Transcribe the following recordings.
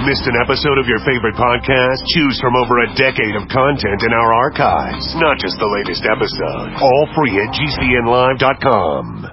Missed an episode of your favorite podcast? Choose from over a decade of content in our archives, not just the latest episode. All free at GCNlive.com.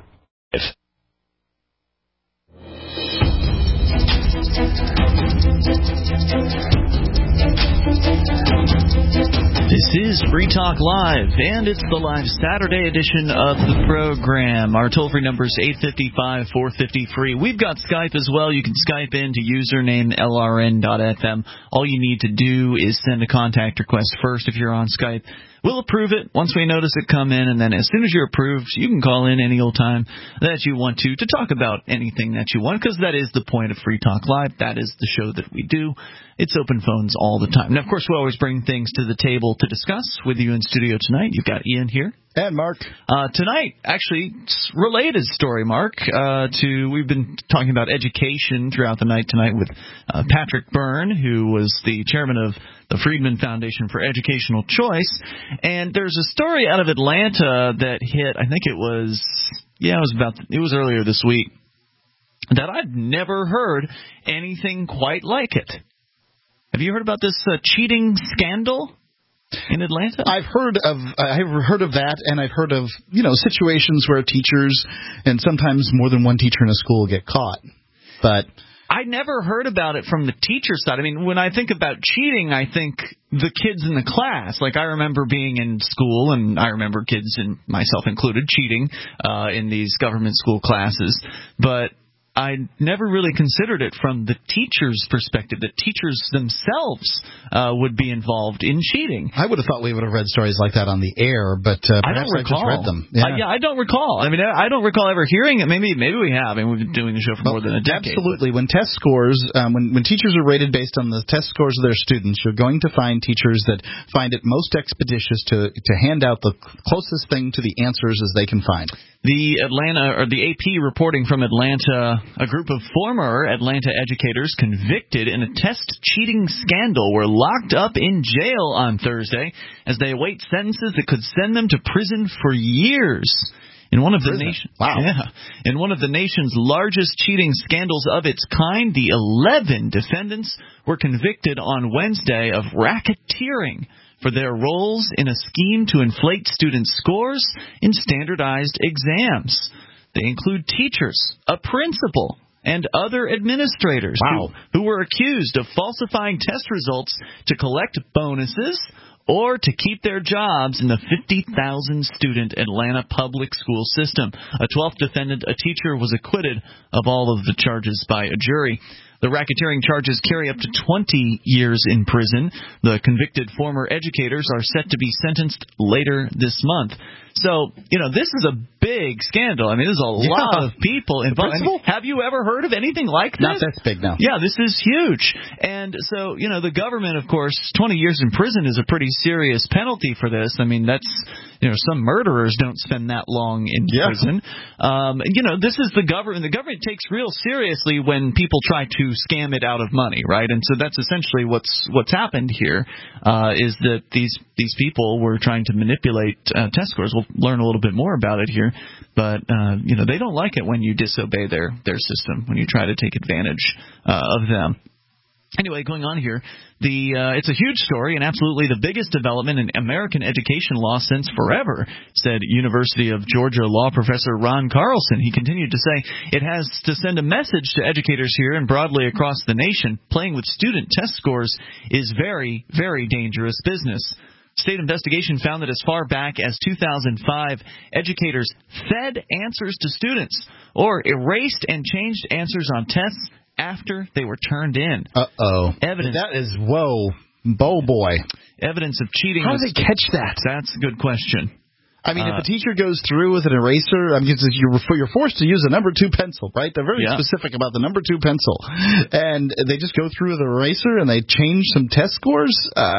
This is Free Talk Live, and it's the live Saturday edition of the program. Our toll-free number is 855-450-FREE. We've got Skype as well. You can Skype in to username LRN.FM. All you need to do is send a contact request first if you're on Skype. We'll approve it once we notice it come in, and then as soon as you're approved, you can call in any old time that you want to talk about anything that you want, because that is the point of Free Talk Live. That is the show that we do. It's open phones all the time. Now, of course, we always bring things to the table to discuss with you in studio tonight. You've got Ian here. And Mark. Tonight, actually, related story, Mark, we've been talking about education throughout the night tonight with Patrick Byrne, who was the chairman of the Friedman Foundation for Educational Choice. And there's a story out of Atlanta that hit, I think it was earlier this week, that I'd never heard anything quite like it. Have you heard about this cheating scandal in Atlanta? I've heard of that, and I've heard of situations where teachers and sometimes more than one teacher in a school get caught. But I never heard about it from the teacher side. I mean, when I think about cheating, I think the kids in the class. Like, I remember being in school, and I remember kids, and myself included, cheating in these government school classes. But I never really considered it from the teacher's perspective, that teachers themselves would be involved in cheating. I would have thought we would have read stories like that on the air, but I don't recall. I just read them. I don't recall. I mean, I don't recall ever hearing it. Maybe we have, and we've been doing the show for more than a decade. Absolutely. When test scores, when teachers are rated based on the test scores of their students, you're going to find teachers that find it most expeditious to hand out the closest thing to the answers as they can find. The AP reporting from Atlanta, a group of former Atlanta educators convicted in a test cheating scandal were locked up in jail on Thursday as they await sentences that could send them to prison for years. In one of the nation's largest cheating scandals of its kind, the 11 defendants were convicted on Wednesday of racketeering for their roles in a scheme to inflate students' scores in standardized exams. They include teachers, a principal, and other administrators who were accused of falsifying test results to collect bonuses or to keep their jobs in the 50,000-student Atlanta public school system. A 12th defendant, a teacher, was acquitted of all of the charges by a jury. The racketeering charges carry up to 20 years in prison. The convicted former educators are set to be sentenced later this month. So, this is a big scandal. I mean, there's a lot of people involved. I mean, have you ever heard of anything like this? Not that big, no. Yeah, this is huge. And so, the government, of course, 20 years in prison is a pretty serious penalty for this. I mean, that's, some murderers don't spend that long in prison. This is the government. The government takes real seriously when people try to scam it out of money, right? And so that's essentially what's happened here, is that these people were trying to manipulate test scores. We'll learn a little bit more about it here, but they don't like it when you disobey their system, when you try to take advantage of them. Anyway, going on here, it's a huge story and absolutely the biggest development in American education law since forever, said University of Georgia law professor Ron Carlson. He continued to say it has to send a message to educators here and broadly across the nation. Playing with student test scores is very, very dangerous business. State investigation found that as far back as 2005, educators fed answers to students or erased and changed answers on tests after they were turned in. Evidence. That is, whoa, boy. Evidence of cheating. How do they catch that? That's a good question. I mean, if a teacher goes through with an eraser, I mean, you're forced to use a number 2 pencil, right? They're very specific about the number 2 pencil. And they just go through with an eraser and they change some test scores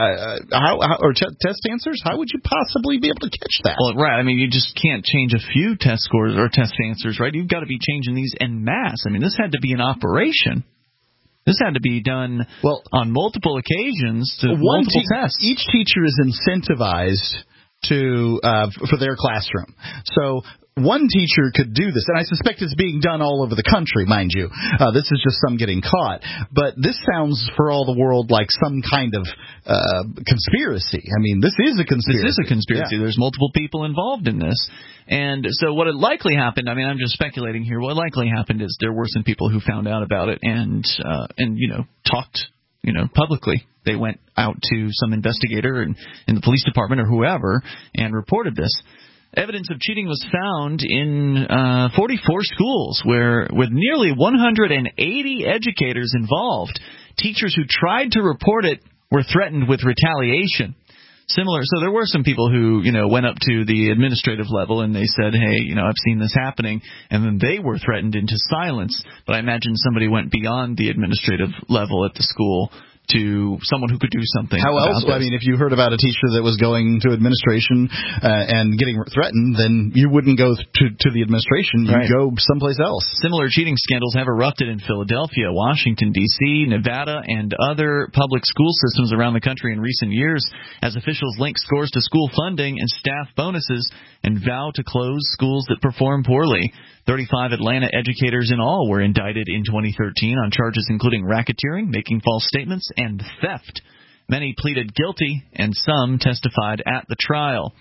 test answers? How would you possibly be able to catch that? Well, right. I mean, you just can't change a few test scores or test answers, right? You've got to be changing these en masse. I mean, this had to be an operation. This had to be done on multiple occasions to multiple tests. Each teacher is incentivized for their classroom. So one teacher could do this, and I suspect it's being done all over the country, mind you. This is just some getting caught. But this sounds, for all the world, like some kind of conspiracy. I mean, this is a conspiracy. This is a conspiracy. Yeah. There's multiple people involved in this. And so what had likely happened, I mean, I'm just speculating here, what likely happened is there were some people who found out about it and talked, publicly. They went out to some investigator in the police department or whoever and reported this. Evidence of cheating was found in 44 schools with nearly 180 educators involved. Teachers who tried to report it were threatened with retaliation. So there were some people who, went up to the administrative level and they said, hey, I've seen this happening, and then they were threatened into silence. But I imagine somebody went beyond the administrative level at the school to someone who could do something. How else? I mean, if you heard about a teacher that was going to administration and getting threatened, then you wouldn't go to the administration. You'd go someplace else. Similar cheating scandals have erupted in Philadelphia, Washington, D.C., Nevada, and other public school systems around the country in recent years as officials link scores to school funding and staff bonuses and vow to close schools that perform poorly. 35 Atlanta educators in all were indicted in 2013 on charges including racketeering, making false statements, and theft. Many pleaded guilty, and some testified at the trial.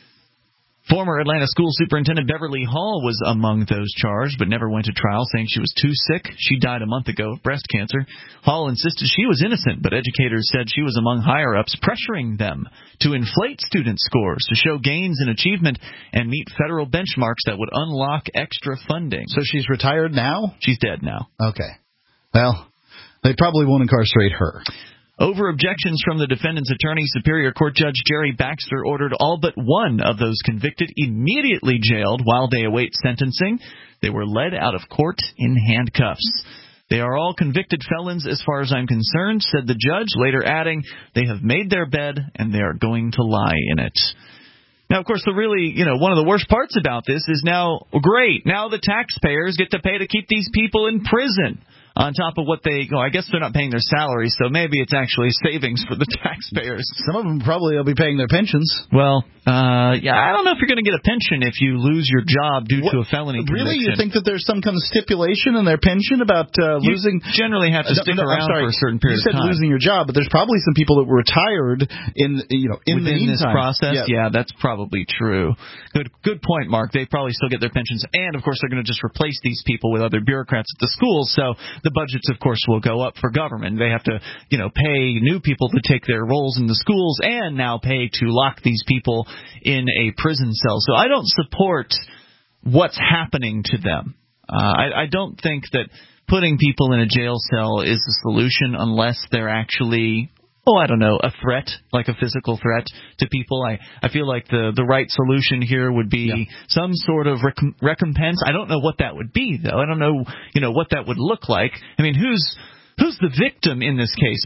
Former Atlanta school superintendent Beverly Hall was among those charged, but never went to trial, saying she was too sick. She died a month ago of breast cancer. Hall insisted she was innocent, but educators said she was among higher-ups, pressuring them to inflate student scores to show gains in achievement and meet federal benchmarks that would unlock extra funding. So she's retired now? She's dead now. Okay. Well, they probably won't incarcerate her. Over objections from the defendant's attorney, Superior Court Judge Jerry Baxter ordered all but one of those convicted immediately jailed while they await sentencing. They were led out of court in handcuffs. They are all convicted felons as far as I'm concerned, said the judge, later adding, they have made their bed and they are going to lie in it. Now, of course, one of the worst parts about this is now the taxpayers get to pay to keep these people in prison. On top of what I guess they're not paying their salaries, so maybe it's actually savings for the taxpayers. Some of them probably will be paying their pensions. Well, I don't know if you're going to get a pension if you lose your job due to a felony conviction. Really? You think that there's some kind of stipulation in their pension about losing? You generally have to stick around for a certain period of time. You said losing your job, but there's probably some people that were retired in within the meantime. This process. Yeah, that's probably true. Good point, Mark. They probably still get their pensions, and of course they're going to just replace these people with other bureaucrats at the schools. So the budgets, of course, will go up for government. They have to, pay new people to take their roles in the schools and now pay to lock these people in a prison cell. So I don't support what's happening to them. I don't think that putting people in a jail cell is the solution unless they're actually a threat, like a physical threat to people. I feel like the right solution here would be some sort of recompense. I don't know what that would be, though. I don't know, what that would look like. I mean, who's the victim in this case?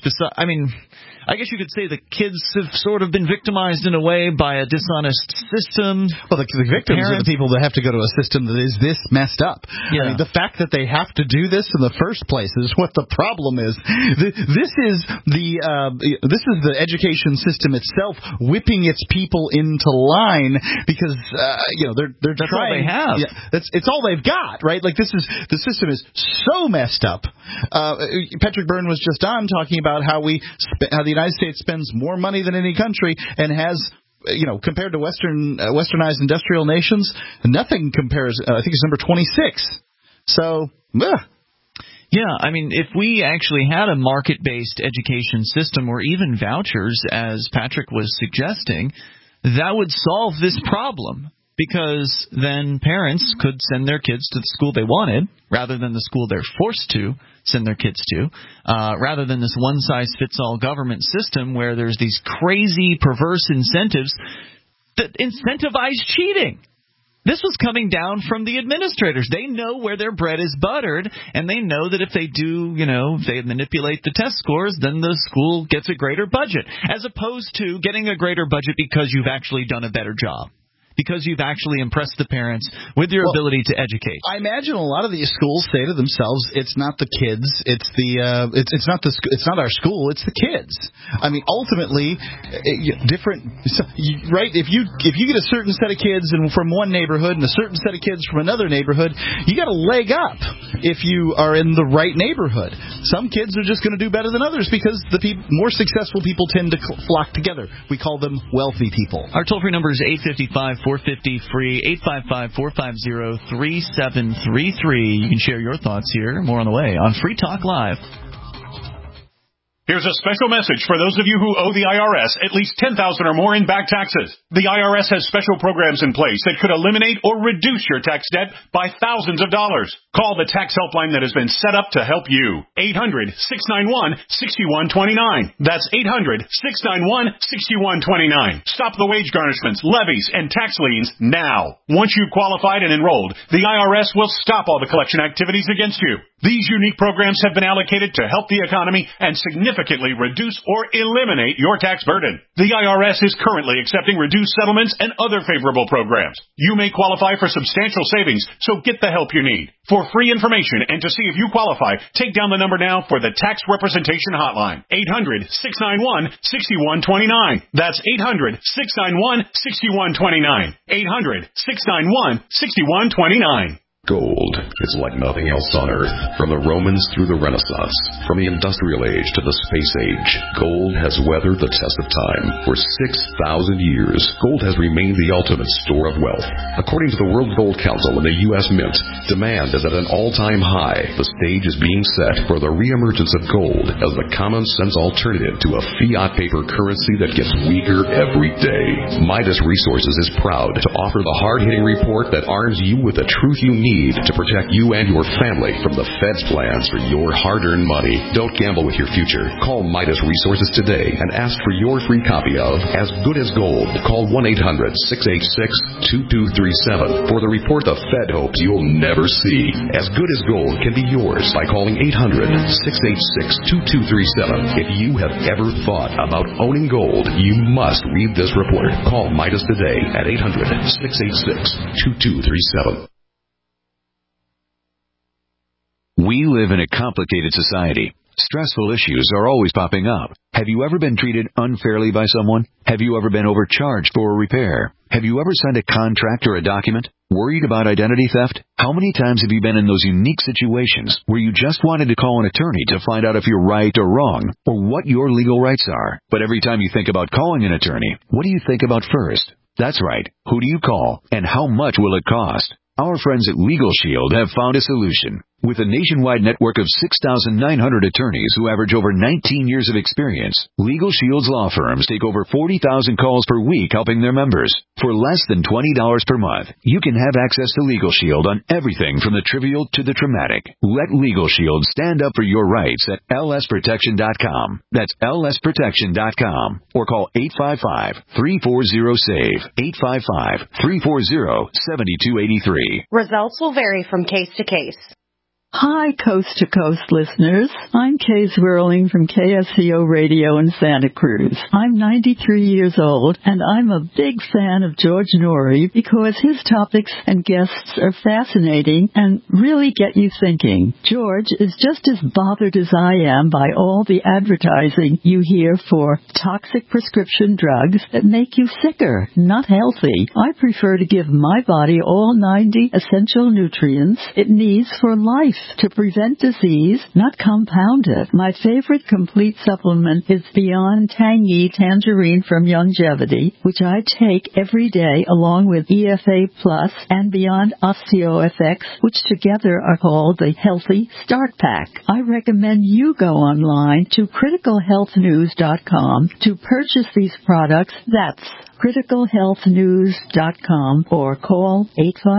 I guess you could say the kids have sort of been victimized in a way by a dishonest system. Well, the victims are the people that have to go to a system that is this messed up. Yeah. I mean, the fact that they have to do this in the first place is what the problem is. This is the education system itself whipping its people into line because they're that's trying. All they have. Yeah, it's all they've got, right? Like the system is so messed up. Patrick Byrne was just on talking about how the United States spends more money than any country and has, compared to westernized industrial nations, nothing compares. I think it's number 26. So, yeah, I mean, if we actually had a market-based education system or even vouchers, as Patrick was suggesting, that would solve this problem. Because then parents could send their kids to the school they wanted rather than the school they're forced to send their kids to, rather than this one-size-fits-all government system where there's these crazy, perverse incentives that incentivize cheating. This was coming down from the administrators. They know where their bread is buttered, and they know that if they do, if they manipulate the test scores, then the school gets a greater budget, as opposed to getting a greater budget because you've actually done a better job. because you've actually impressed the parents with your ability to educate. I imagine a lot of these schools say to themselves, "It's not the kids, it's it's not our school, it's the kids." I mean, ultimately, right? If you get a certain set of kids from one neighborhood and a certain set of kids from another neighborhood, you got a leg up if you are in the right neighborhood. Some kids are just going to do better than others because the more successful people tend to flock together. We call them wealthy people. Our toll-free number is 855-450-FREE, 855-450-3733. You can share your thoughts here. More on the way on Free Talk Live. Here's a special message for those of you who owe the IRS at least $10,000 or more in back taxes. The IRS has special programs in place that could eliminate or reduce your tax debt by thousands of dollars. Call the tax helpline that has been set up to help you. 800-691-6129. That's 800-691-6129. Stop the wage garnishments, levies, and tax liens now. Once you've qualified and enrolled, the IRS will stop all the collection activities against you. These unique programs have been allocated to help the economy and significantly reduce or eliminate your tax burden. The IRS is currently accepting reduced settlements and other favorable programs. You may qualify for substantial savings, so get the help you need. For free information and to see if you qualify, take down the number now for the Tax Representation Hotline. 800-691-6129. That's 800-691-6129. 800-691-6129. Gold is like nothing else on Earth. From the Romans through the Renaissance, from the Industrial Age to the Space Age, gold has weathered the test of time. For 6,000 years, gold has remained the ultimate store of wealth. According to the World Gold Council and the U.S. Mint, demand is at an all-time high. The stage is being set for the reemergence of gold as the common-sense alternative to a fiat paper currency that gets weaker every day. Midas Resources is proud to offer the hard-hitting report that arms you with the truth you need to protect you and your family from the Fed's plans for your hard-earned money. Don't gamble with your future. Call Midas Resources today and ask for your free copy of As Good as Gold. Call 1-800-686-2237 for the report the Fed hopes you'll never see. As Good as Gold can be yours by calling 800-686-2237. If you have ever thought about owning gold, you must read this report. Call Midas today at 800-686-2237. We live in a complicated society. Stressful issues are always popping up. Have you ever been treated unfairly by someone? Have you ever been overcharged for a repair? Have you ever signed a contract or a document? Worried about identity theft? How many times have you been in those unique situations where you just wanted to call an attorney to find out if you're right or wrong, or what your legal rights are? But every time you think about calling an attorney, what do you think about first? That's right. Who do you call, and how much will it cost? Our friends at Legal Shield have found a solution. With a nationwide network of 6,900 attorneys who average over 19 years of experience, Legal Shield's law firms take over 40,000 calls per week helping their members. For less than $20 per month, you can have access to Legal Shield on everything from the trivial to the traumatic. Let Legal Shield stand up for your rights at lsprotection.com. That's lsprotection.com. Or call 855-340-SAVE, 855-340-7283. Results will vary from case to case. Hi, Coast to Coast listeners. I'm Kay Swirling from KSCO Radio in Santa Cruz. I'm 93 years old, and I'm a big fan of George Noory because his topics and guests are fascinating and really get you thinking. George is just as bothered as I am by all the advertising you hear for toxic prescription drugs that make you sicker, not healthy. I prefer to give my body all 90 essential nutrients it needs for life to prevent disease, not compound it. My favorite complete supplement is Beyond Tangy Tangerine from Youngevity, which I take every day along with EFA Plus and Beyond OsteoFX, which together are called the Healthy Start Pack. I recommend you go online to criticalhealthnews.com to purchase these products. That's criticalhealthnews.com or call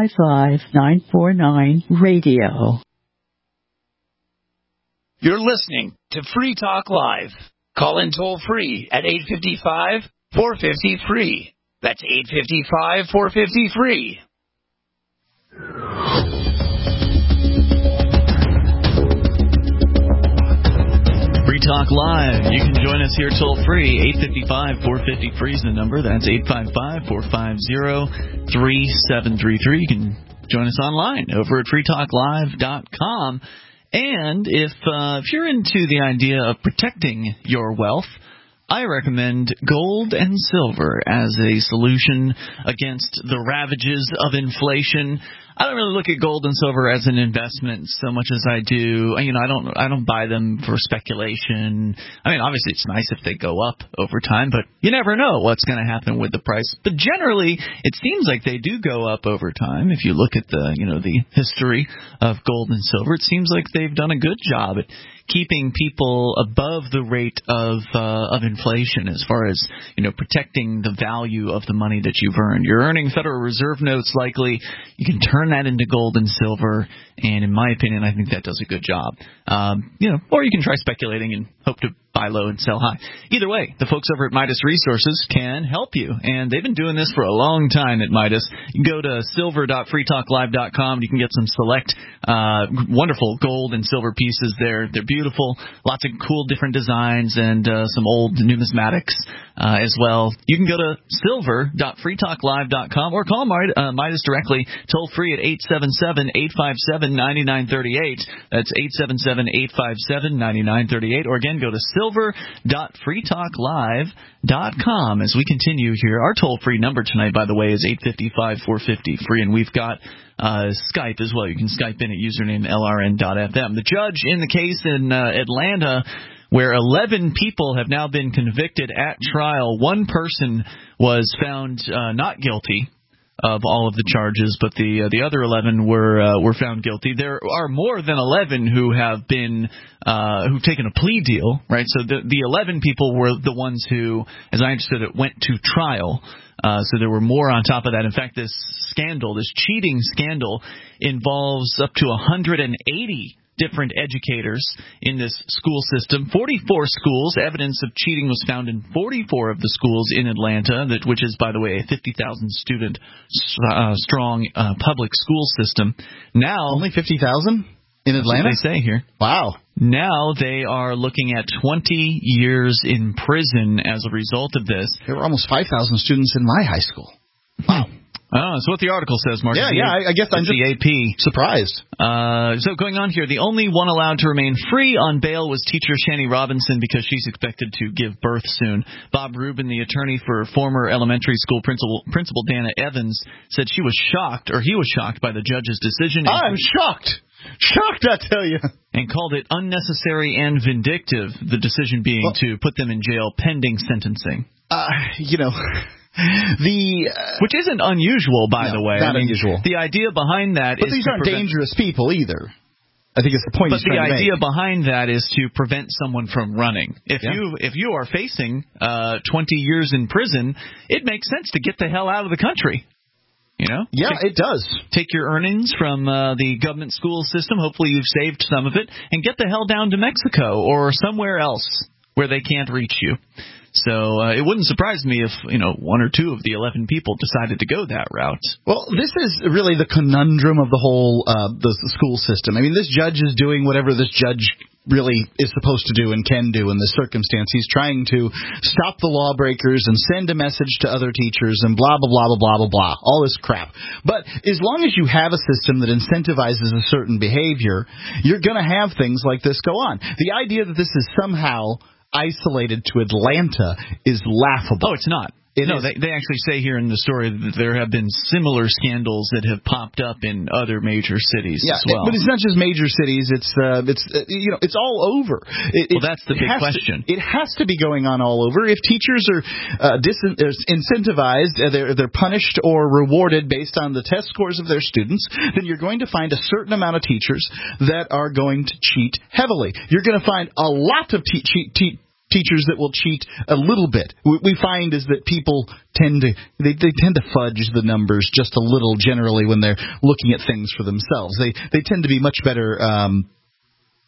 855-949-RADIO. You're listening to Free Talk Live. Call in toll free at 855-450-FREE. That's 855-450-FREE. Free Talk Live. You can join us here toll-free. 855-450-FREE is the number. That's 855-450-3733. You can join us online over at freetalklive.com. And if you're into the idea of protecting your wealth, I recommend gold and silver as a solution against the ravages of inflation. I don't really look at gold and silver as an investment so much as I do. I don't buy them for speculation. I mean, obviously it's nice if they go up over time, but you never know what's going to happen with the price. But generally, it seems like they do go up over time. If you look at the history of gold and silver, it seems like they've done a good job at keeping people above the rate of inflation as far as, protecting the value of the money that you've earned. You're earning Federal Reserve notes likely. You can turn that into gold and silver, and in my opinion, I think that does a good job. Or you can try speculating and hope to buy low and sell high. Either way, the folks over at Midas Resources can help you, and they've been doing this for a long time at Midas. You can go to silver.freetalklive.com. You can get some select wonderful gold and silver pieces there. They're beautiful, lots of cool different designs, and some old numismatics as well. You can go to silver.freetalklive.com or call Midas directly, toll free at 877-857-9938. That's 877-857-9938. Or again, go to silver.freetalklive.com as we continue here. Our toll-free number tonight, by the way, is 855-450-FREE, and we've got Skype as well. You can Skype in at username LRN.FM. The judge in the case in Atlanta, where 11 people have now been convicted at trial. One person was found not guilty of all of the charges, but the other 11 were found guilty. There are more than 11 who have been who've taken a plea deal, right? So the 11 people were the ones who, as I understood it, went to trial. So there were more on top of that. In fact, this cheating scandal, involves up to 180 different educators in this school system. 44 schools. Evidence of cheating was found in 44 of the schools in Atlanta, which is, by the way, a 50,000 student strong public school system. Now, only 50,000 in Atlanta? That's what they say here. Wow. Now they are looking at 20 years in prison as a result of this. There were almost 5,000 students in my high school. Wow. Oh, that's what the article says, Mark. Yeah, I guess I'm just the AP. Surprised. So going on here, the only one allowed to remain free on bail was teacher Shani Robinson because she's expected to give birth soon. Bob Rubin, the attorney for former elementary school principal Dana Evans, said he was shocked by the judge's decision. I'm shocked. Shocked, I tell you. And called it unnecessary and vindictive, the decision being to put them in jail pending sentencing. Which isn't unusual, by the way. Not unusual. The idea behind that but these aren't dangerous people either. I think it's the point. But the idea behind that is to prevent someone from running. If you are facing 20 years in prison, it makes sense to get the hell out of the country. Yeah, it does. Take your earnings from the government school system. Hopefully you've saved some of it, and get the hell down to Mexico or somewhere else where they can't reach you. So it wouldn't surprise me if, one or two of the 11 people decided to go that route. Well, this is really the conundrum of the whole the school system. I mean, this judge is doing whatever this judge really is supposed to do and can do in this circumstance. He's trying to stop the lawbreakers and send a message to other teachers and blah, blah, blah, blah, blah, blah, blah, all this crap. But as long as you have a system that incentivizes a certain behavior, you're going to have things like this go on. The idea that this is somehow isolated to Atlanta is laughable. Oh, it's not. They actually say here in the story that there have been similar scandals that have popped up in other major cities as well. But it's not just major cities. It's all over. That's the big question. It has to be going on all over. If teachers are incentivized, they're punished or rewarded based on the test scores of their students, then you're going to find a certain amount of teachers that are going to cheat heavily. You're going to find a lot of teachers that will cheat a little bit. We find is that people tend to fudge the numbers just a little generally when they're looking at things for themselves. They tend to be much better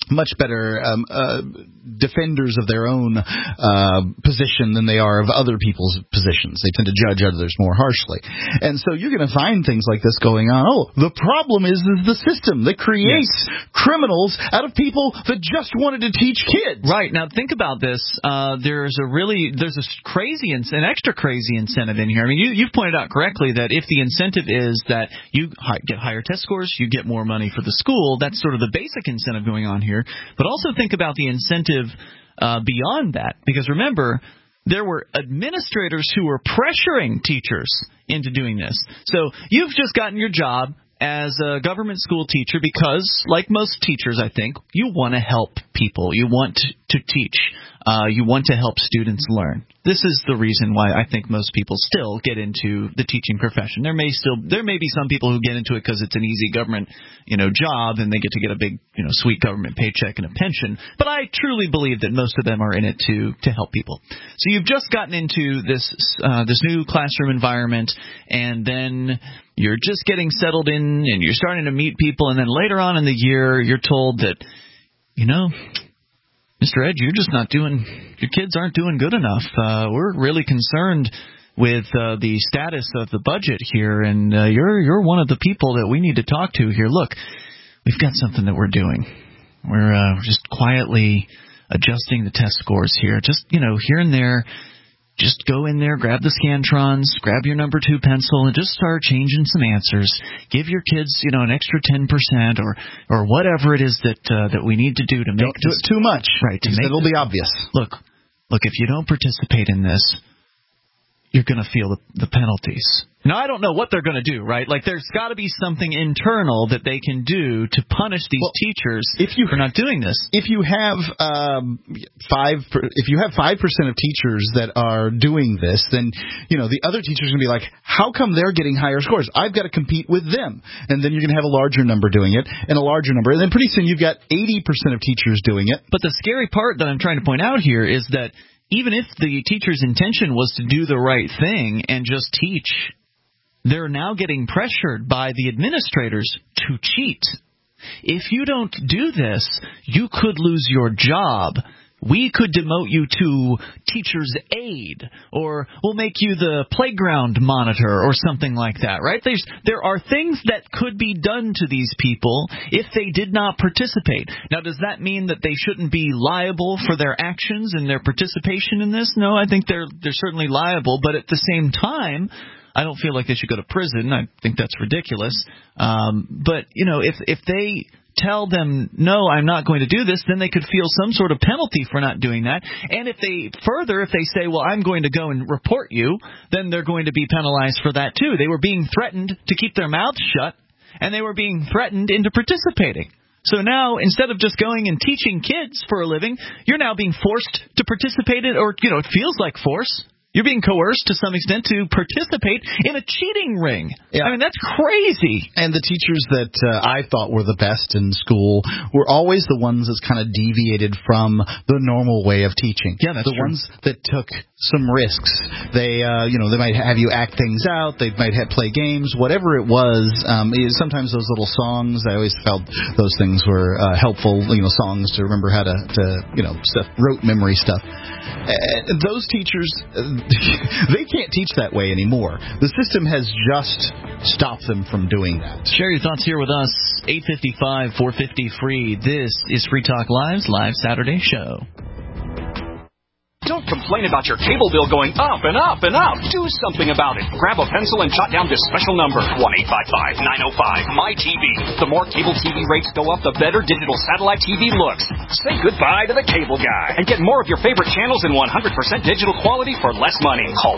much better defenders of their own position than they are of other people's positions. They tend to judge others more harshly. And so you're going to find things like this going on. Oh, the problem is the system that creates criminals out of people that just wanted to teach kids. Right. Now, think about this. There's a crazy, an extra crazy incentive in here. I mean, you've pointed out correctly that if the incentive is that you get higher test scores, you get more money for the school, that's sort of the basic incentive going on here. But also think about the incentive beyond that. Because remember, there were administrators who were pressuring teachers into doing this. So you've just gotten your job as a government school teacher because, like most teachers, I think, you want to help people. You want to teach. You want to help students learn. This is the reason why I think most people still get into the teaching profession. There may be some people who get into it because it's an easy government, job and they get to get a big, sweet government paycheck and a pension. But I truly believe that most of them are in it to help people. So you've just gotten into this new classroom environment, and then you're just getting settled in and you're starting to meet people, and then later on in the year you're told that, Mr. Edge, your kids aren't doing good enough. We're really concerned with the status of the budget here, and you're one of the people that we need to talk to here. Look, we've got something that we're doing. We're just quietly adjusting the test scores here, just, here and there. Just go in there, grab the Scantrons, grab your number 2 pencil, and just start changing some answers. Give your kids, an extra 10% or whatever it is that we need to do to make. Don't do it too much, right? It'll be obvious. Look, if you don't participate in this, you're going to feel the penalties. Now, I don't know what they're going to do, right? Like, there's got to be something internal that they can do to punish these teachers for not doing this. If you have 5% of teachers that are doing this, then the other teachers are going to be like, how come they're getting higher scores? I've got to compete with them, and then you're going to have a larger number doing it, and a larger number, and then pretty soon you've got 80% of teachers doing it. But the scary part that I'm trying to point out here is that even if the teacher's intention was to do the right thing and just teach, they're now getting pressured by the administrators to cheat. If you don't do this, you could lose your job. We could demote you to teacher's aide, or we'll make you the playground monitor or something like that, right? There are things that could be done to these people if they did not participate. Now, does that mean that they shouldn't be liable for their actions and their participation in this? No, I think they're certainly liable, but at the same time, I don't feel like they should go to prison. I think that's ridiculous. But, if they tell them, no, I'm not going to do this, then they could feel some sort of penalty for not doing that. And if they say, well, I'm going to go and report you, then they're going to be penalized for that too. They were being threatened to keep their mouths shut, and they were being threatened into participating. So now, instead of just going and teaching kids for a living, you're now being forced to participate in, or, it feels like force. You're being coerced to some extent to participate in a cheating ring. Yeah. I mean, that's crazy. And the teachers that I thought were the best in school were always the ones that's kind of deviated from the normal way of teaching. Yeah, that's the true. ones that took some risks. They, they might have you act things out. They might play games. Whatever it was. Sometimes those little songs. I always felt those things were helpful. Songs to remember how to stuff, rote memory stuff. Those teachers, they can't teach that way anymore. The system has just stopped them from doing that. Share your thoughts here with us. 855-450-FREE. This is Free Talk Live's Live Saturday show. Don't complain about your cable bill going up and up and up. Do something about it. Grab a pencil and jot down this special number, 1-855-905-MY-TV. The more cable TV rates go up, the better digital satellite TV looks. Say goodbye to the cable guy and get more of your favorite channels in 100% digital quality for less money. Call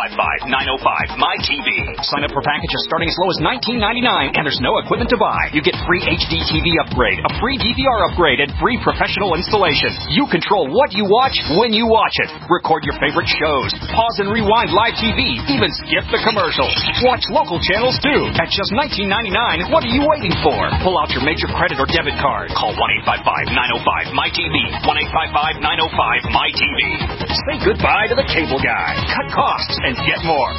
1-855-905-MY-TV. Sign up for packages starting as low as $19.99, and there's no equipment to buy. You get free HD TV upgrade, a free DVR upgrade, and free professional installation. You control what you watch when you watch it. Record your favorite shows. Pause and rewind live TV. Even skip the commercials. Watch local channels too. At just $19.99, what are you waiting for? Pull out your major credit or debit card. Call 1-855-905-MY-TV. 1-855-905-MY-TV. Say goodbye to the cable guy. Cut costs and get more.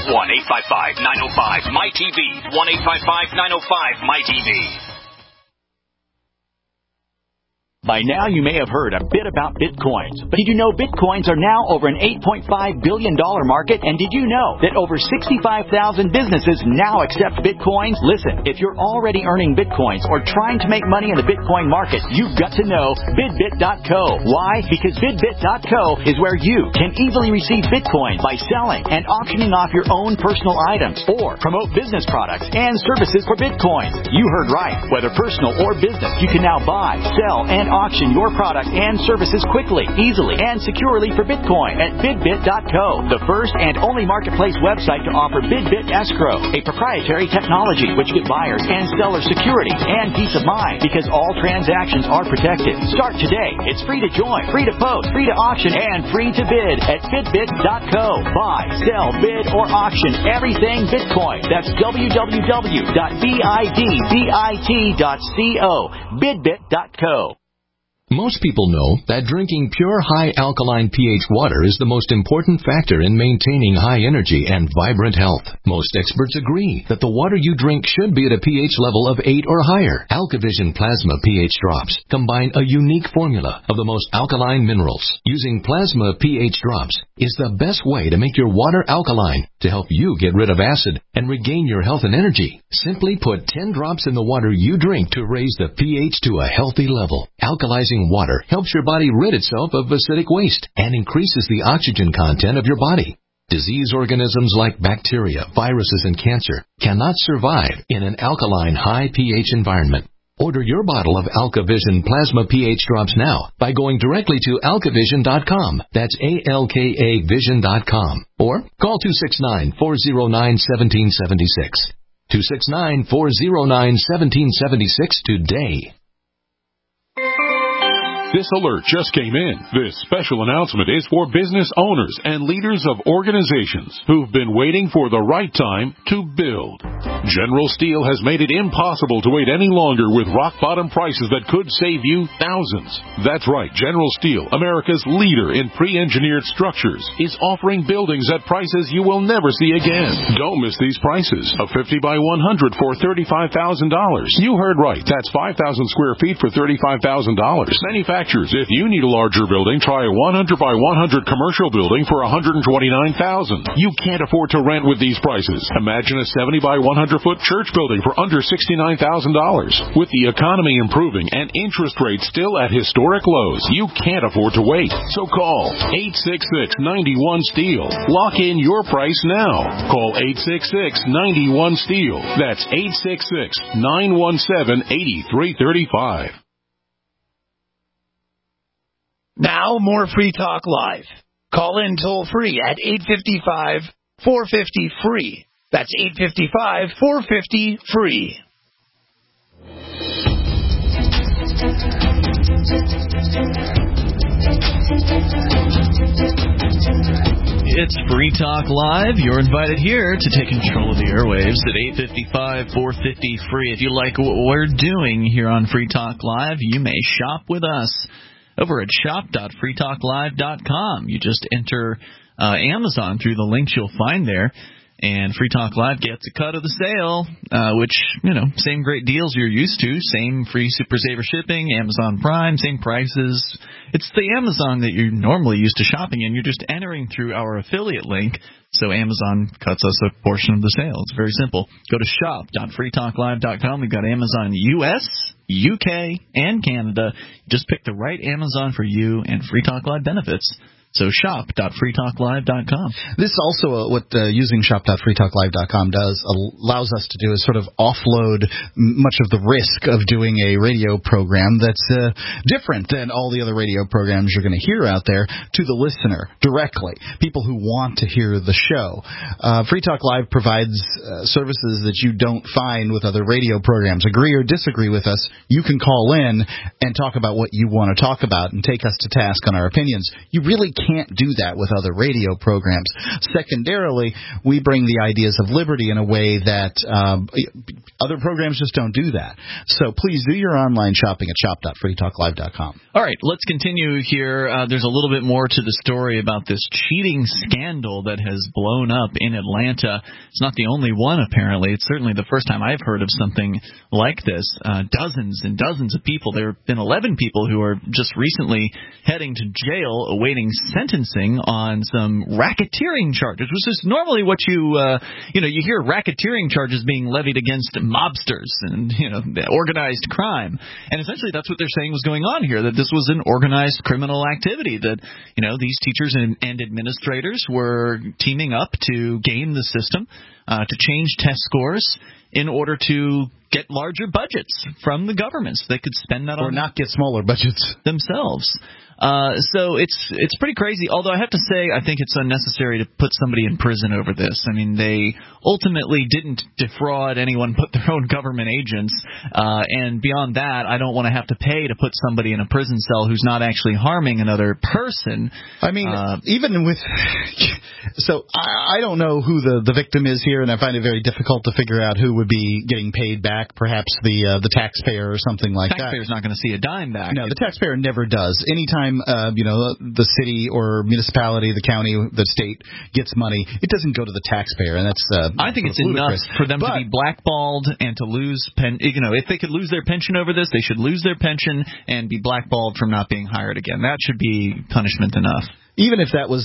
1-855-905-MY-TV. 1-855-905-MY-TV. By now, you may have heard a bit about Bitcoins. But did you know Bitcoins are now over an $8.5 billion market? And did you know that over 65,000 businesses now accept Bitcoins? Listen, if you're already earning Bitcoins or trying to make money in the Bitcoin market, you've got to know BidBit.co. Why? Because BidBit.co is where you can easily receive Bitcoin by selling and auctioning off your own personal items or promote business products and services for Bitcoins. You heard right. Whether personal or business, you can now buy, sell, and auction your product and services quickly, easily, and securely for Bitcoin at BidBit.co, the first and only marketplace website to offer BidBit Escrow, a proprietary technology which gives buyers and sellers security and peace of mind because all transactions are protected. Start today. It's free to join, free to post, free to auction, and free to bid at BidBit.co. Buy, sell, bid, or auction everything Bitcoin. That's www.bidbit.co. BidBit.co. Most people know that drinking pure high alkaline pH water is the most important factor in maintaining high energy and vibrant health. Most experts agree that the water you drink should be at a pH level of 8 or higher. AlkaVision Plasma pH drops combine a unique formula of the most alkaline minerals. Using plasma pH drops is the best way to make your water alkaline to help you get rid of acid and regain your health and energy. Simply put 10 drops in the water you drink to raise the pH to a healthy level. Alkalizing water helps your body rid itself of acidic waste and increases the oxygen content of your body. Disease organisms like bacteria, viruses, and cancer cannot survive in an alkaline high pH environment. Order your bottle of AlkaVision Plasma pH drops now by going directly to alkavision.com. That's ALKA Vision.com. Or call 269-409-1776. 269-409-1776 today. This alert just came in. This special announcement is for business owners and leaders of organizations who've been waiting for the right time to build. General Steel has made it impossible to wait any longer with rock-bottom prices that could save you thousands. That's right, General Steel, America's leader in pre-engineered structures, is offering buildings at prices you will never see again. Don't miss these prices. A 50 by 100 for $35,000. You heard right. That's 5,000 square feet for $35,000. Manufacturers, if you need a larger building, try a 100 by 100 commercial building for $129,000. You can't afford to rent with these prices. Imagine a 70 by 100 foot church building for under $69,000. With the economy improving and interest rates still at historic lows, you can't afford to wait. So call 866-91-STEEL. Lock in your price now. Call 866-91-STEEL. That's 866-917-8335. Now, more Free Talk Live. Call in toll-free at 855-450-FREE. That's 855-450-FREE. It's Free Talk Live. You're invited here to take control of the airwaves at 855-450-FREE. If you like what we're doing here on Free Talk Live, you may shop with us over at shop.freetalklive.com. You just enter Amazon through the links you'll find there, and Free Talk Live gets a cut of the sale, which, same great deals you're used to, same free Super Saver shipping, Amazon Prime, same prices. It's the Amazon that you're normally used to shopping in. You're just entering through our affiliate link, so Amazon cuts us a portion of the sale. It's very simple. Go to shop.freetalklive.com. We've got Amazon US, UK, and Canada. Just pick the right Amazon for you and Free Talk Live benefits. So shop.freetalklive.com. This also, what using shop.freetalklive.com allows us to do is sort of offload much of the risk of doing a radio program that's different than all the other radio programs you're going to hear out there to the listener directly, people who want to hear the show. Free Talk Live provides services that you don't find with other radio programs. Agree or disagree with us, you can call in and talk about what you want to talk about and take us to task on our opinions. You really can't do that with other radio programs. Secondarily, we bring the ideas of liberty in a way that other programs just don't do that. So please do your online shopping at shop.freetalklive.com. All right, let's continue here. There's a little bit more to the story about this cheating scandal that has blown up in Atlanta. It's not the only one, apparently. It's certainly the first time I've heard of something like this. Dozens and dozens of people. There have been 11 people who are just recently heading to jail awaiting sentencing on some racketeering charges, which is normally what you hear racketeering charges being levied against mobsters and, organized crime. And essentially that's what they're saying was going on here, that this was an organized criminal activity, that, these teachers and administrators were teaming up to game the system, to change test scores in order to get larger budgets from the government so they could spend that or not get smaller budgets themselves. So it's pretty crazy, although I have to say I think it's unnecessary to put somebody in prison over this. I mean, they ultimately didn't defraud anyone but their own government agents, and beyond that, I don't want to have to pay to put somebody in a prison cell who's not actually harming another person. I mean, even with... So I don't know who the victim is here, and I find it very difficult to figure out who would be getting paid back, perhaps the taxpayer or something like that. The taxpayer's not going to see a dime back. No, the taxpayer never does. Anytime the city or municipality, the county, the state gets money, it doesn't go to the taxpayer, and that's I think it's enough for them to be blackballed and to lose if they could lose their pension over this, they should lose their pension and be blackballed from not being hired again. That should be punishment enough. Even if that was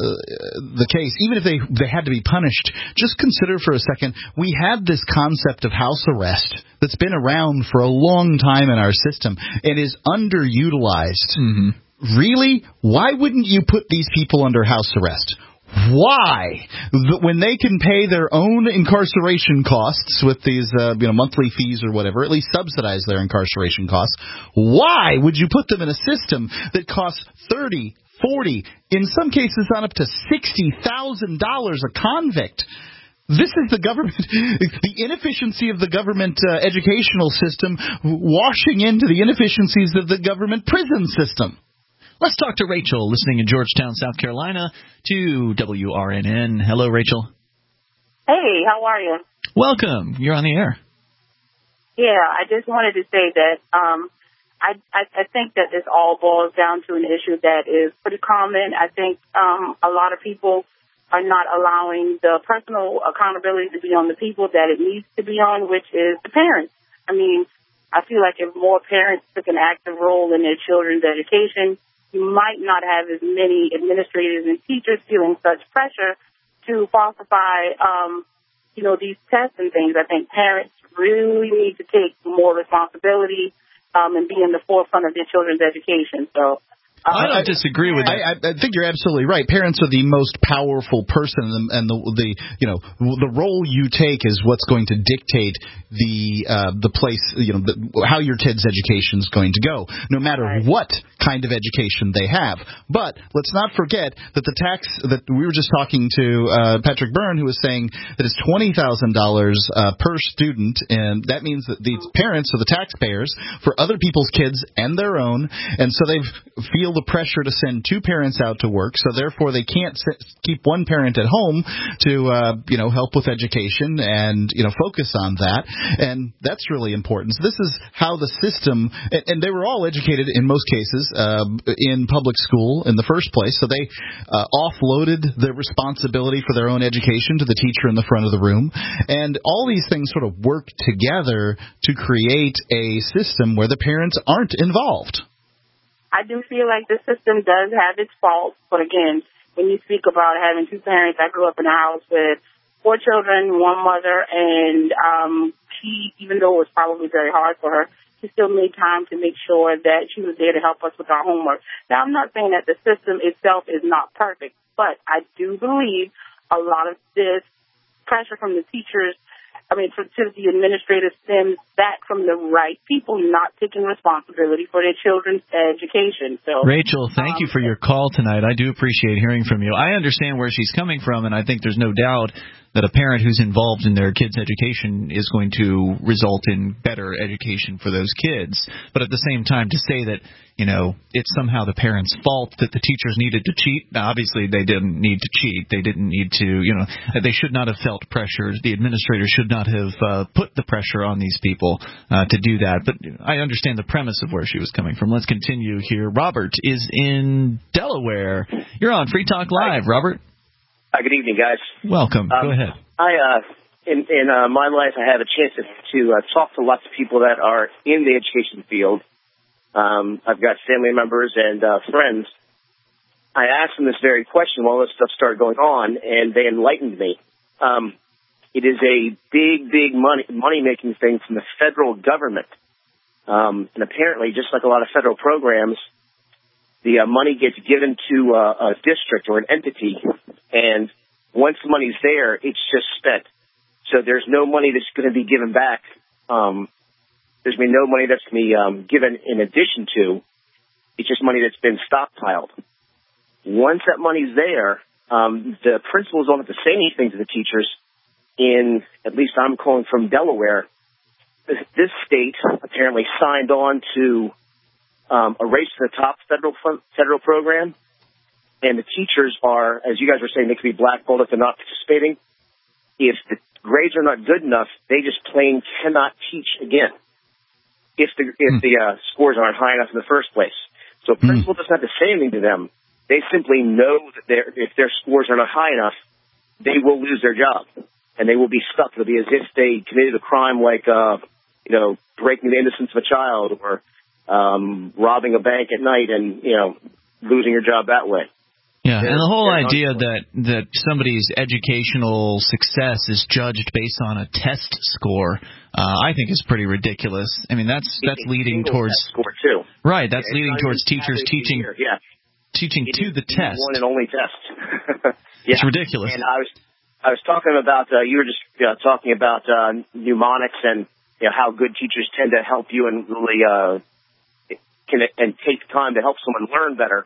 the case, even if they had to be punished, just consider for a second, we had this concept of house arrest that's been around for a long time in our system and is underutilized. Mm-hmm. Really? Why wouldn't you put these people under house arrest? Why? When they can pay their own incarceration costs with these monthly fees or whatever, at least subsidize their incarceration costs, why would you put them in a system that costs $30,000, $40,000, in some cases on up to $60,000 a convict? This is the government, the inefficiency of the government educational system washing into the inefficiencies of the government prison system. Let's talk to Rachel, listening in Georgetown, South Carolina, to WRNN. Hello, Rachel. Hey, how are you? Welcome. You're on the air. Yeah, I just wanted to say that I think that this all boils down to an issue that is pretty common. I think a lot of people are not allowing the personal accountability to be on the people that it needs to be on, which is the parents. I mean, I feel like if more parents took an active role in their children's education, you might not have as many administrators and teachers feeling such pressure to falsify, these tests and things. I think parents really need to take more responsibility and be in the forefront of their children's education. So I don't disagree with that. I think you're absolutely right. Parents are the most powerful person, and the role you take is what's going to dictate the place, how your kid's education is going to go, no matter what kind of education they have. But let's not forget that that we were just talking to Patrick Byrne, who was saying that it's $20,000 per student, and that means that the parents or the taxpayers for other people's kids and their own, and so they feel the pressure to send two parents out to work, so therefore they can't keep one parent at home to help with education and focus on that, and that's really important. So this is how the system, and they were all educated in most cases in public school in the first place, so they offloaded the responsibility for their own education to the teacher in the front of the room, and all these things sort of work together to create a system where the parents aren't involved. I do feel like the system does have its faults, but again, when you speak about having two parents, I grew up in a house with 4 children, 1 mother, and she, even though it was probably very hard for her, she still made time to make sure that she was there to help us with our homework. Now, I'm not saying that the system itself is not perfect, but I do believe a lot of this pressure from the teachers, to the administrators stems back from the right people not taking responsibility for their children's education. So, Rachel, thank you for your call tonight. I do appreciate hearing from you. I understand where she's coming from, and I think there's no doubt that a parent who's involved in their kid's education is going to result in better education for those kids. But at the same time, to say that, it's somehow the parents' fault that the teachers needed to cheat. Now, obviously, they didn't need to cheat. They didn't need to, they should not have felt pressure. The administrators should not have put the pressure on these people to do that. But I understand the premise of where she was coming from. Let's continue here. Robert is in Delaware. You're on Free Talk Live, Robert. Hi, good evening, guys. Welcome. Go ahead. In my life, I have a chance to talk to lots of people that are in the education field. I've got family members and friends. I asked them this very question while this stuff started going on, and they enlightened me. It is a big money-making thing from the federal government. And apparently, just like a lot of federal programs, the money gets given to a district or an entity, and once the money's there, it's just spent. So there's no money that's going to be given back. There's been no money that's going to be given in addition to. It's just money that's been stockpiled. Once that money's there, the principals don't have to say anything to the teachers. At least I'm calling from Delaware. This state apparently signed on to a Race to the Top federal program, and the teachers are, as you guys were saying, they could be blackballed if they're not participating. If the grades are not good enough, they just plain cannot teach again. If the scores aren't high enough in the first place. So a principal doesn't have to say anything to them. They simply know that if their scores are not high enough, they will lose their job. And they will be stuck. It'll be as if they committed a crime like, breaking the innocence of a child or robbing a bank at night and, losing your job that way. Yeah, and the whole idea that somebody's educational success is judged based on a test score, I think is pretty ridiculous. I mean, that's leading towards score too. Right, that's leading towards teachers teaching to the test. One and only test. It's ridiculous. And I was talking about you were just talking about mnemonics and how good teachers tend to help you and really and take time to help someone learn better.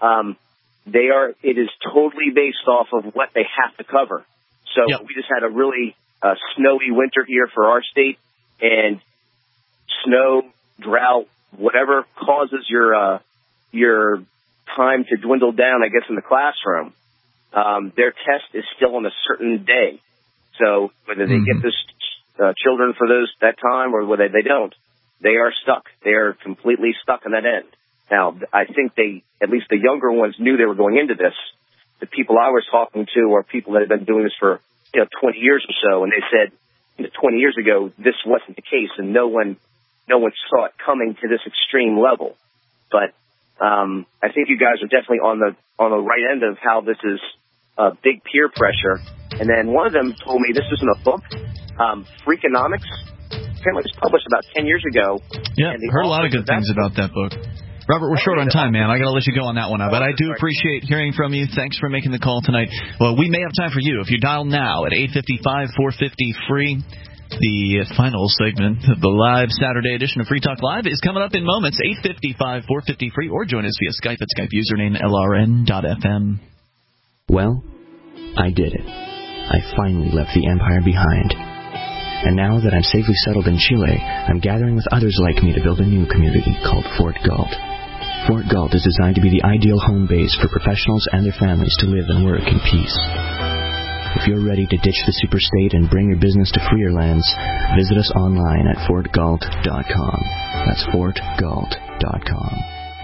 It is totally based off of what they have to cover. So we just had a really snowy winter here for our state, and snow, drought, whatever causes your time to dwindle down, I guess, in the classroom. Their test is still on a certain day. So whether they get this children for that time or whether they don't, they are stuck. They are completely stuck on that end. Now, I think at least the younger ones knew they were going into this. The people I was talking to are people that have been doing this for 20 years or so, and they said 20 years ago this wasn't the case, and no one saw it coming to this extreme level. But I think you guys are definitely on the right end of how this is big peer pressure. And then one of them told me this was in a book, Freakonomics. Apparently, it was published about 10 years ago. Yeah, heard a lot of good things about that book. Robert, we're short on time, man. I got to let you go on that one. But I do appreciate hearing from you. Thanks for making the call tonight. Well, we may have time for you. If you dial now at 855-450-FREE, the final segment of the live Saturday edition of Free Talk Live is coming up in moments. 855-450-FREE, or join us via Skype at Skype username LRN.FM. Well, I did it. I finally left the empire behind. And now that I'm safely settled in Chile, I'm gathering with others like me to build a new community called Fort Galt. Fort Galt is designed to be the ideal home base for professionals and their families to live and work in peace. If you're ready to ditch the superstate and bring your business to freer lands, visit us online at fortgalt.com. That's fortgalt.com.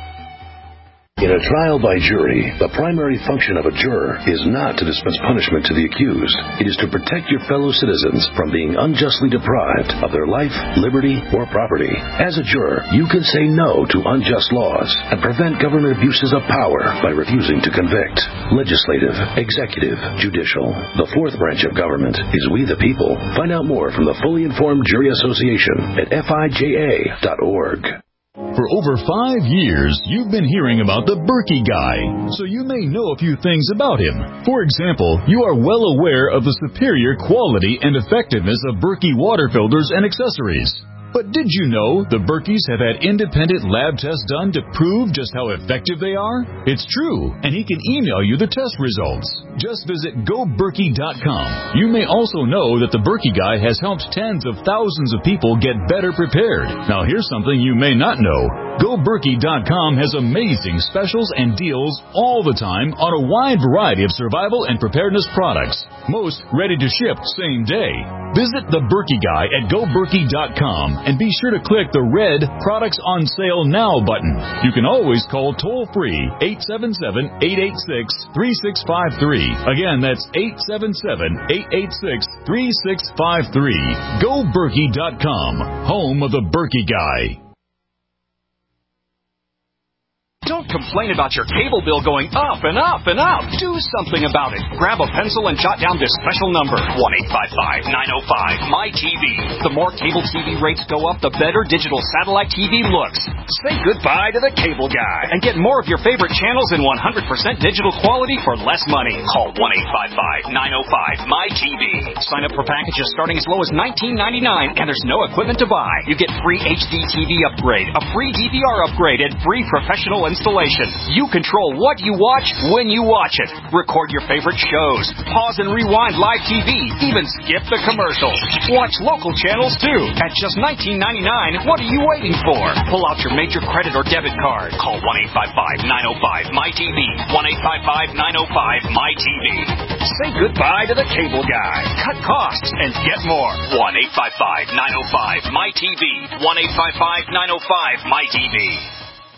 In a trial by jury, the primary function of a juror is not to dispense punishment to the accused. It is to protect your fellow citizens from being unjustly deprived of their life, liberty, or property. As a juror, you can say no to unjust laws and prevent government abuses of power by refusing to convict. Legislative, executive, judicial. The fourth branch of government is we the people. Find out more from the Fully Informed Jury Association at FIJA.org. For over 5 years, you've been hearing about the Berkey Guy, so you may know a few things about him. For example, you are well aware of the superior quality and effectiveness of Berkey water filters and accessories. But did you know the Berkeys have had independent lab tests done to prove just how effective they are? It's true, and he can email you the test results. Just visit GoBerkey.com. You may also know that the Berkey Guy has helped tens of thousands of people get better prepared. Now here's something you may not know. GoBerkey.com has amazing specials and deals all the time on a wide variety of survival and preparedness products. Most ready to ship same day. Visit the Berkey Guy at GoBerkey.com and be sure to click the red Products on Sale Now button. You can always call toll-free 877-886-3653. Again, that's 877-886-3653. GoBerkey.com, home of the Berkey Guy. Don't complain about your cable bill going up and up and up. Do something about it. Grab a pencil and jot down this special number, 1-855-905-MY-TV. The more cable TV rates go up, the better digital satellite TV looks. Say goodbye to the cable guy and get more of your favorite channels in 100% digital quality for less money. Call 1-855-905-MY-TV. Sign up for packages starting as low as $19.99, and there's no equipment to buy. You get free HD TV upgrade, a free DVR upgrade, and free professional installation. You control what you watch when you watch it. Record your favorite shows. Pause and rewind live TV. Even skip the commercials. Watch local channels too. At just $19.99, what are you waiting for? Pull out your major credit or debit card. Call 1-855-905-MY-TV. 1-855-905-MY-TV. Say goodbye to the cable guy. Cut costs and get more. 1-855-905-MY-TV. 1-855-905-MY-TV.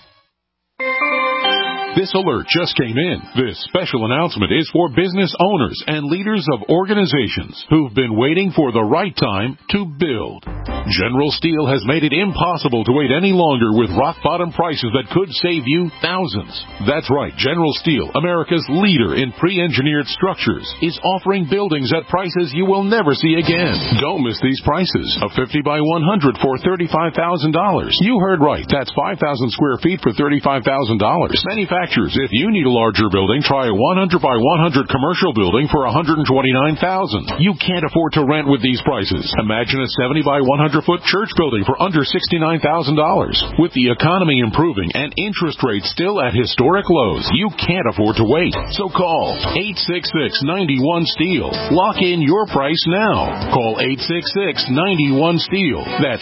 This alert just came in. This special announcement is for business owners and leaders of organizations who've been waiting for the right time to build. General Steel has made it impossible to wait any longer with rock-bottom prices that could save you thousands. That's right, General Steel, America's leader in pre-engineered structures, is offering buildings at prices you will never see again. Don't miss these prices. A 50 by 100 for $35,000. You heard right. That's 5,000 square feet for $35,000. Manufacturers, if you need a larger building, try a 100 by 100 commercial building for $129,000. You can't afford to rent with these prices. Imagine a 70 by 100-foot church building for under $69,000. With the economy improving and interest rates still at historic lows, you can't afford to wait. So call 866-91-STEEL. Lock in your price now. Call 866-91-STEEL. That's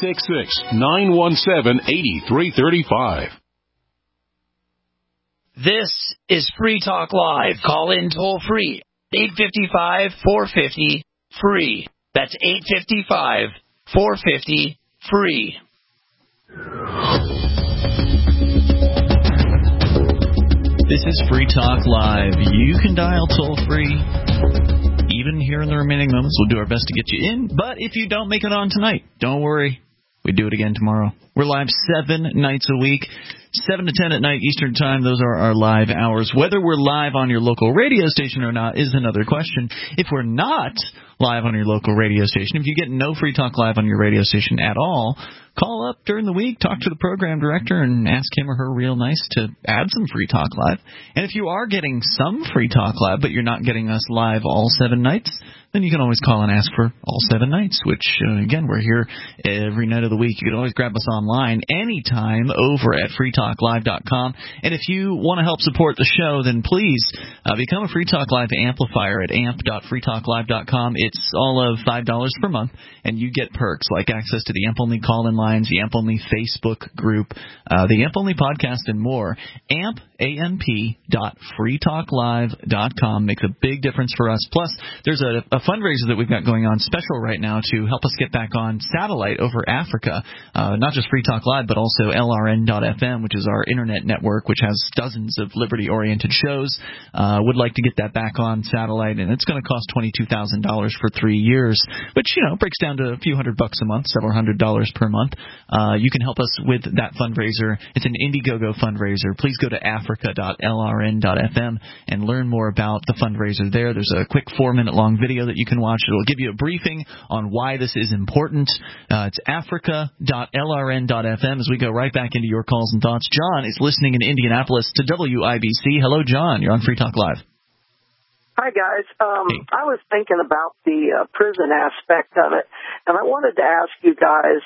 866-917-8335. This is Free Talk Live. Call in toll free. 855-450-FREE. That's 855-450-FREE. This is Free Talk Live. You can dial toll free. Even here in the remaining moments, we'll do our best to get you in. But if you don't make it on tonight, don't worry. We do it again tomorrow. We're live 7 nights a week. 7 to 10 at night Eastern Time, those are our live hours. Whether we're live on your local radio station or not is another question. If we're not live on your local radio station, if you get no Free Talk Live on your radio station at all, call up during the week, talk to the program director, and ask him or her real nice to add some Free Talk Live. And if you are getting some Free Talk Live, but you're not getting us live all 7 nights, then you can always call and ask for all 7 nights, which, again, we're here every night of the week. You can always grab us online anytime over at freetalklive.com. And if you want to help support the show, then please become a Free Talk Live amplifier at amp.freetalklive.com. It's all of $5 per month, and you get perks like access to the AMP-only call-in lines, the AMP-only Facebook group, the AMP-only podcast, and more. amp.freetalklive.com makes a big difference for us. Plus, there's a fundraiser that we've got going on special right now to help us get back on satellite over Africa. Not just Free Talk Live, but also LRN.FM, which is our internet network, which has dozens of liberty-oriented shows. Would like to get that back on satellite, and it's going to cost $22,000 for 3 years, which, breaks down to a few $100 a month, several $100 per month. You can help us with that fundraiser. It's an Indiegogo fundraiser. Please go to africa.lrn.fm and learn more about the fundraiser there. There's a quick 4-minute-long video that you can watch. It will give you a briefing on why this is important. It's africa.lrn.fm as we go right back into your calls and thoughts. John is listening in Indianapolis to WIBC. Hello, John. You're on Free Talk Live. Hi, Hi, guys. I was thinking about the prison aspect of it, and I wanted to ask you guys,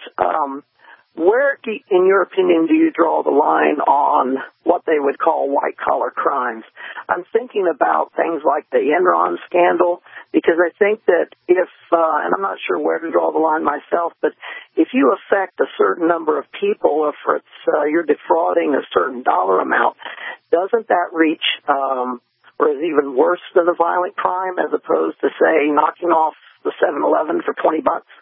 where, in your opinion, do you draw the line on what they would call white-collar crimes? I'm thinking about things like the Enron scandal, because I think that if, and I'm not sure where to draw the line myself, but if you affect a certain number of people, if it's, you're defrauding a certain dollar amount, doesn't that reach, or is even worse than a violent crime as opposed to, say, knocking off the 7-Eleven for $20?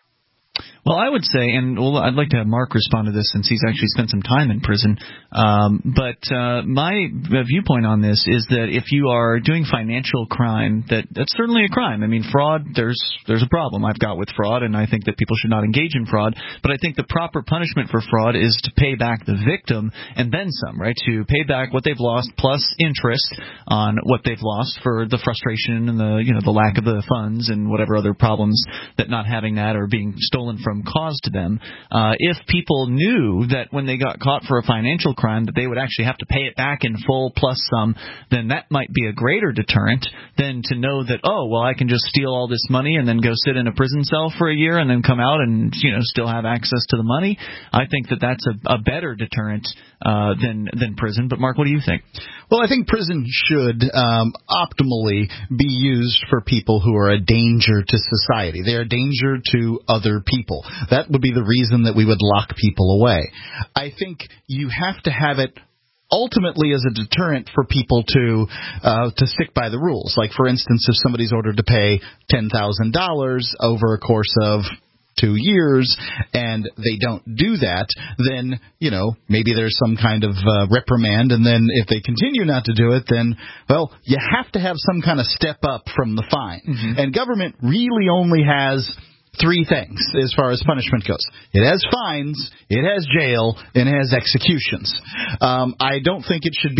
Well, I would say, and I'd like to have Mark respond to this since he's actually spent some time in prison, but my viewpoint on this is that if you are doing financial crime, that's certainly a crime. I mean, fraud, there's a problem I've got with fraud, and I think that people should not engage in fraud, but I think the proper punishment for fraud is to pay back the victim and then some, right, to pay back what they've lost plus interest on what they've lost for the frustration and the lack of the funds and whatever other problems that not having that or being stolen from caused them. If people knew that when they got caught for a financial crime that they would actually have to pay it back in full plus some, then that might be a greater deterrent than to know that, oh, well, I can just steal all this money and then go sit in a prison cell for a year and then come out and still have access to the money. I think that that's a better deterrent than prison. But Mark, what do you think? Well, I think prison should optimally be used for people who are a danger to society. They're a danger to other people. That would be the reason that we would lock people away. I think you have to have it ultimately as a deterrent for people to stick by the rules. Like, for instance, if somebody's ordered to pay $10,000 over a course of 2 years and they don't do that, then, maybe there's some kind of reprimand, and then if they continue not to do it, then, well, you have to have some kind of step up from the fine. Mm-hmm. And government really only has 3 things as far as punishment goes. It has fines, it has jail, and it has executions. I don't think it should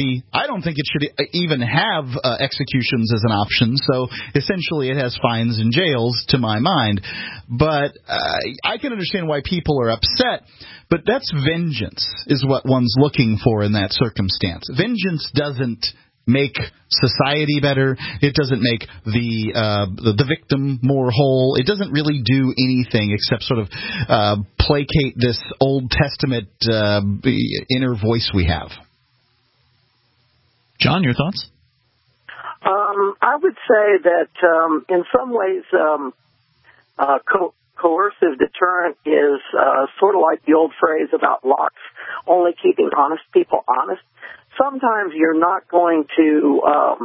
even have executions as an option. So essentially it has fines and jails to my mind. But I can understand why people are upset. But that's vengeance is what one's looking for in that circumstance. Vengeance doesn't make society better. It doesn't make the victim more whole. It doesn't really do anything except sort of placate this Old Testament inner voice we have. John, your thoughts? I would say that in some ways coercive deterrent is sort of like the old phrase about locks only keeping honest people honest. Sometimes you're not going to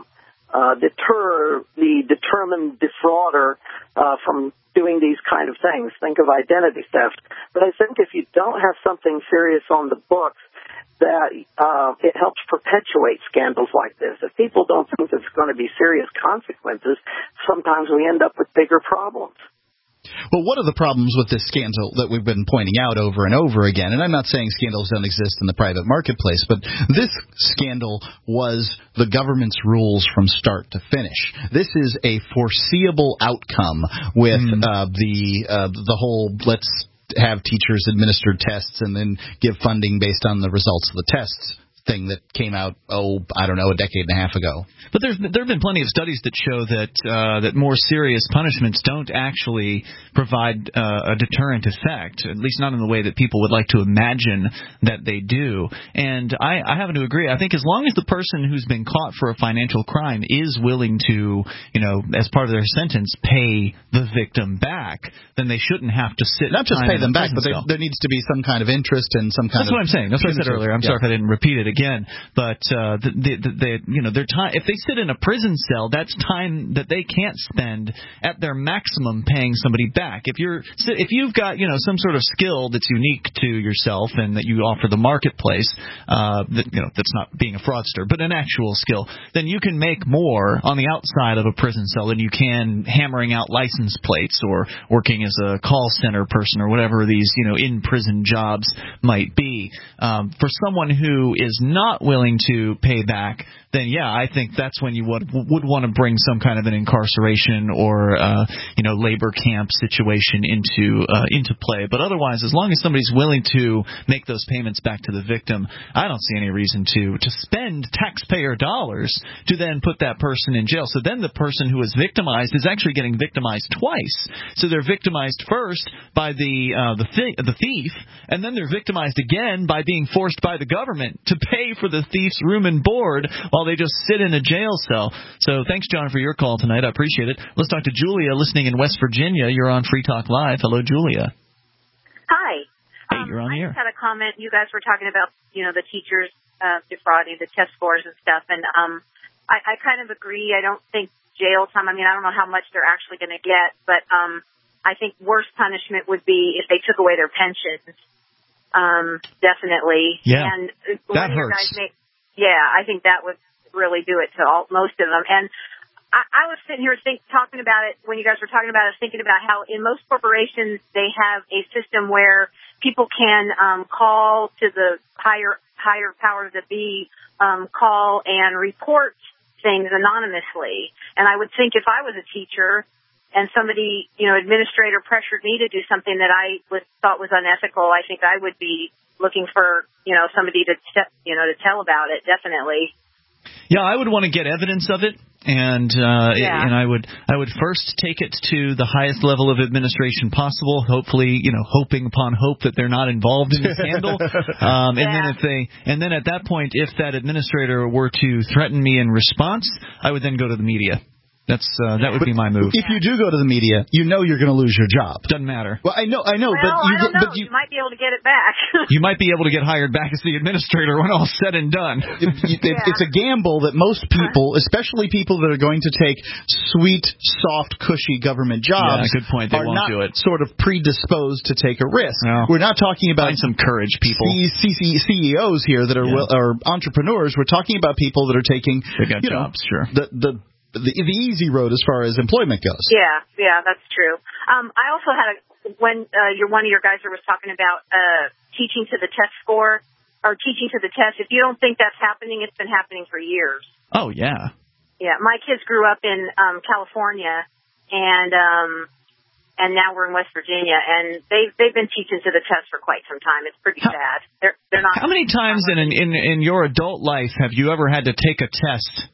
deter the determined defrauder from doing these kind of things. Think of identity theft. But I think if you don't have something serious on the books, that it helps perpetuate scandals like this. If people don't think there's going to be serious consequences, sometimes we end up with bigger problems. Well, one of the problems with this scandal that we've been pointing out over and over again, and I'm not saying scandals don't exist in the private marketplace, but this scandal was the government's rules from start to finish. This is a foreseeable outcome with the whole let's have teachers administer tests and then give funding based on the results of the tests thing that came out, a decade and a half ago. But there have been plenty of studies that show that more serious punishments don't actually provide a deterrent effect, at least not in the way that people would like to imagine that they do. And I happen to agree. I think as long as the person who's been caught for a financial crime is willing to, as part of their sentence, pay the victim back, then they shouldn't have to sit. Not just pay them back, but there needs to be some kind of interest and some kind of. That's what I'm saying. That's what I said earlier. I'm sorry if I didn't repeat it again, but their time, if they sit in a prison cell, that's time that they can't spend at their maximum paying somebody back. If you've got some sort of skill that's unique to yourself and that you offer the marketplace, that's not being a fraudster, but an actual skill, then you can make more on the outside of a prison cell than you can hammering out license plates or working as a call center person or whatever these in prison jobs might be. For someone who is not willing to pay back then I think that's when you would want to bring some kind of an incarceration or labor camp situation into play. But otherwise, as long as somebody's willing to make those payments back to the victim, I don't see any reason to spend taxpayer dollars to then put that person in jail. So then the person who is victimized is actually getting victimized twice. So they're victimized first by the thief, and then they're victimized again by being forced by the government to pay for the thief's room and board while they just sit in a jail cell. So thanks, John, for your call tonight. I appreciate it. Let's talk to Julia, listening in West Virginia. You're on Free Talk Live. Hello, Julia. Hi. Hey, you're on the air. I just had a comment. You guys were talking about, the teachers defrauding the test scores and stuff, and I kind of agree. I don't think jail time, I don't know how much they're actually going to get, but I think worse punishment would be if they took away their pensions. Definitely. Yeah, and that hurts. I think that would really do it to most of them. And I was sitting here talking about it when you guys were talking about it, thinking about how in most corporations they have a system where people can call to the higher powers that be, call and report things anonymously. And I would think if I was a teacher and somebody, administrator pressured me to do something that I thought was unethical, I think I would be looking for, somebody to tell about it, definitely. Yeah, I would want to get evidence of it. And and I would first take it to the highest level of administration possible. Hopefully, hoping upon hope that they're not involved in the scandal. And then at that point, if that administrator were to threaten me in response, I would then go to the media. That would be my move. If you do go to the media, you're going to lose your job. Doesn't matter. Well, I know, well, but you might be able to get it back. You might be able to get hired back as the administrator when all's said and done. It's a gamble that most people, especially people that are going to take sweet, soft, cushy government jobs, good point. They are won't not do it. Sort of predisposed to take a risk. No. We're not talking about some courage people, CEOs here that are entrepreneurs. We're talking about people that are taking jobs. Sure. The easy road as far as employment goes. Yeah, that's true. I also had one of your guys was talking about teaching to the test score or teaching to the test. If you don't think that's happening, it's been happening for years. Oh yeah. Yeah, my kids grew up in California, and now we're in West Virginia, and they've been teaching to the test for quite some time. It's pretty sad. They're not. How many times in your adult life have you ever had to take a test?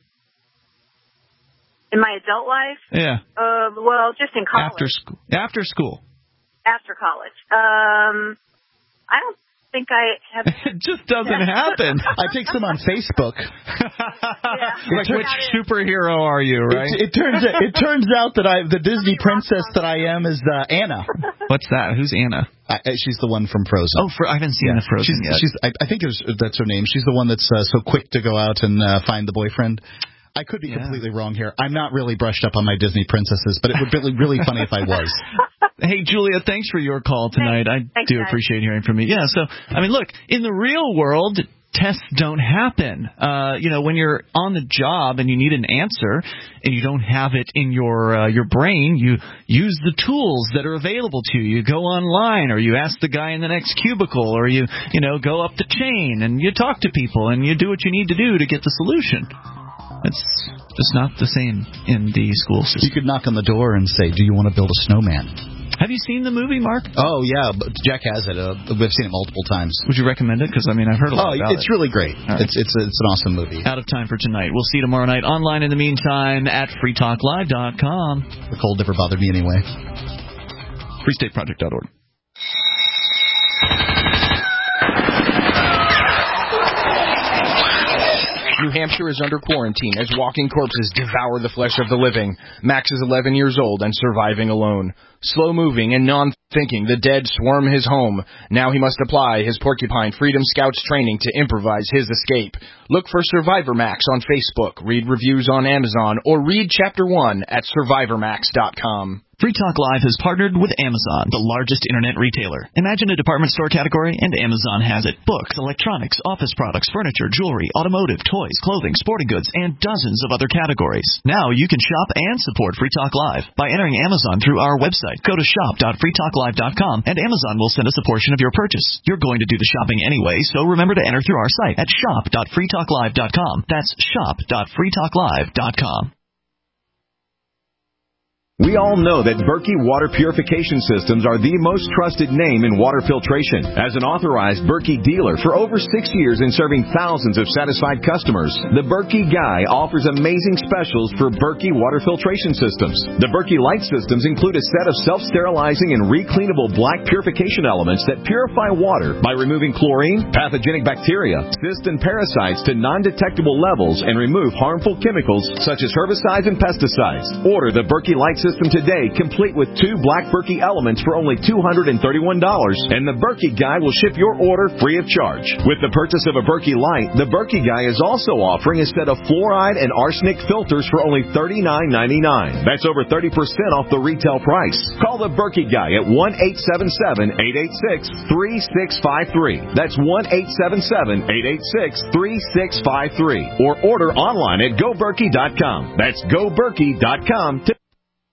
In my adult life? Yeah. Well, just in college. After school. After college. I don't think I have. It just doesn't happen. I take some on Facebook. Which superhero are you, right? It turns out that the Disney princess that I am is Anna. What's that? Who's Anna? She's the one from Frozen. Oh, I haven't seen the Frozen yet. I think that's her name. She's the one that's so quick to go out and find the boyfriend. I could be completely wrong here. I'm not really brushed up on my Disney princesses, but it would be really funny if I was. Hey, Julia, thanks for your call tonight. Thanks, do appreciate hearing from you. Yeah, so, look, in the real world, tests don't happen. When you're on the job and you need an answer and you don't have it in your brain, you use the tools that are available to you. You go online, or you ask the guy in the next cubicle, or you go up the chain and you talk to people and you do what you need to do to get the solution. It's just not the same in the school system. You could knock on the door and say, "Do you want to build a snowman?" Have you seen the movie, Mark? Oh, yeah. Jack has it. We've seen it multiple times. Would you recommend it? Because, I've heard a lot about it. It's really great. Right. It's an awesome movie. Out of time for tonight. We'll see you tomorrow night online in the meantime at freetalklive.com. The cold never bothered me anyway. freestateproject.org. New Hampshire is under quarantine as walking corpses devour the flesh of the living. Max is 11 years old and surviving alone. Slow-moving and non-thinking, the dead swarm his home. Now he must apply his Porcupine Freedom Scouts training to improvise his escape. Look for Survivor Max on Facebook, read reviews on Amazon, or read Chapter 1 at survivormax.com. Free Talk Live has partnered with Amazon, the largest internet retailer. Imagine a department store category, and Amazon has it. Books, electronics, office products, furniture, jewelry, automotive, toys, clothing, sporting goods, and dozens of other categories. Now you can shop and support Free Talk Live by entering Amazon through our website. Go to shop.freetalklive.com, and Amazon will send us a portion of your purchase. You're going to do the shopping anyway, so remember to enter through our site at shop.freetalklive.com. That's shop.freetalklive.com. We all know that Berkey Water Purification Systems are the most trusted name in water filtration. As an authorized Berkey dealer for over 6 years and serving thousands of satisfied customers, the Berkey Guy offers amazing specials for Berkey water filtration systems. The Berkey Light systems include a set of self-sterilizing and recleanable black purification elements that purify water by removing chlorine, pathogenic bacteria, cysts, and parasites to non-detectable levels and remove harmful chemicals such as herbicides and pesticides. Order the Berkey Light system today, complete with 2 black Berkey elements for only $231, and the Berkey Guy will ship your order free of charge. With the purchase of a Berkey Light, the Berkey Guy is also offering a set of fluoride and arsenic filters for only $39.99. That's over 30% off the retail price. Call the Berkey Guy at 1-877-886-3653. That's 1-877-886-3653. Or order online at GoBerkey.com. That's GoBerkey.com.